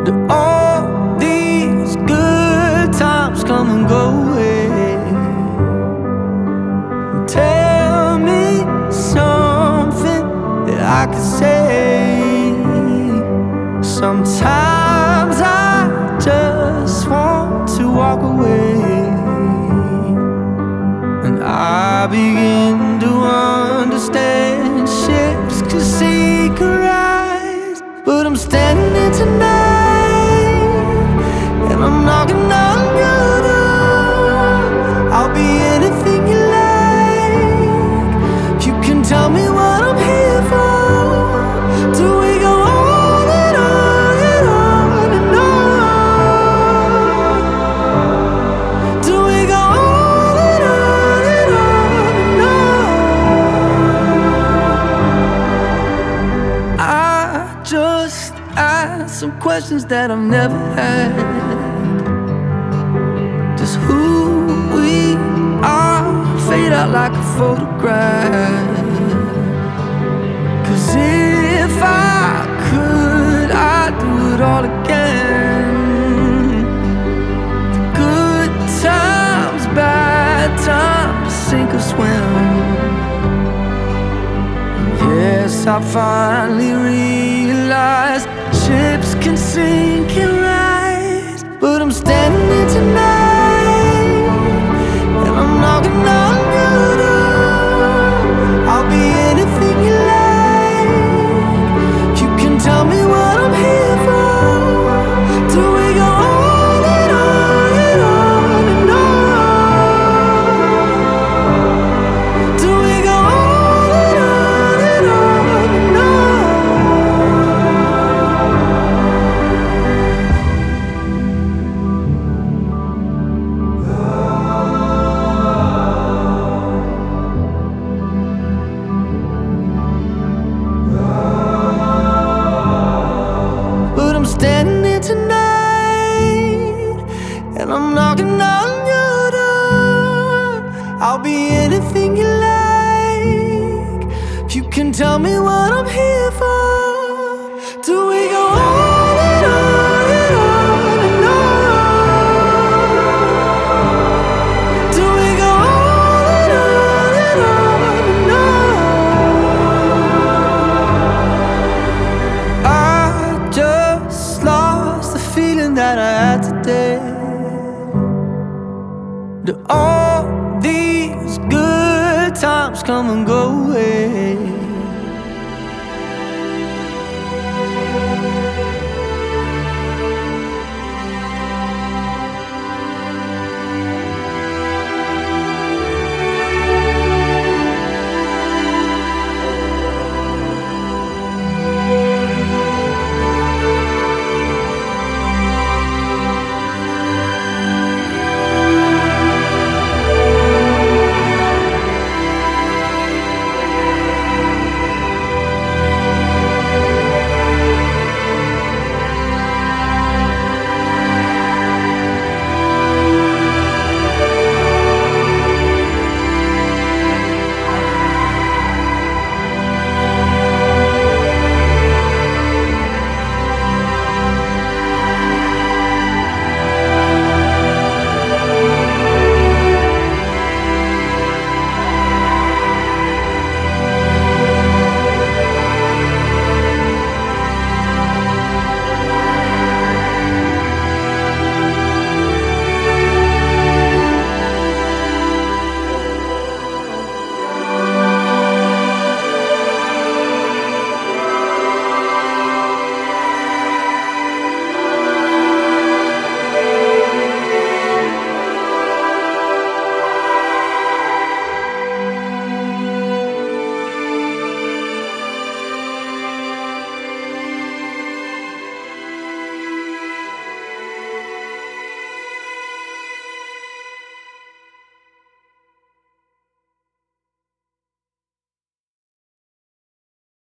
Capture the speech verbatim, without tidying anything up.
Do all these good times come and go away? Tell me something that I can say. Sometimes I just want to walk away, and I begin to understand ships can sink or rise. But I'm standing here tonight, and I'm knocking on your door. I'll be anything you like. You can tell me what I'm here for. Do we go on and on and on and on? Do we go on and on and on and on? I just asked some questions that I've never had. Just who we are, fade out like a photograph. Cause if I could, I'd do it all again. The good times, bad times, sink or swim. Yes, I finally realized ships can sink and rise. But I'm standing here tonight, and I'm knocking on your door. I'll be anything you like. You can tell me what I'm here for. Do we go on and on and on and on? Do we go on and on and on and But I'm standing here tonight, and I'm knocking on your door. I'll be anything you like. You can tell me what I'm here for. Do we go on and on and on and on? Do we go on and on and on and on? I just lost the feeling that I had today. Do all these good times come and go?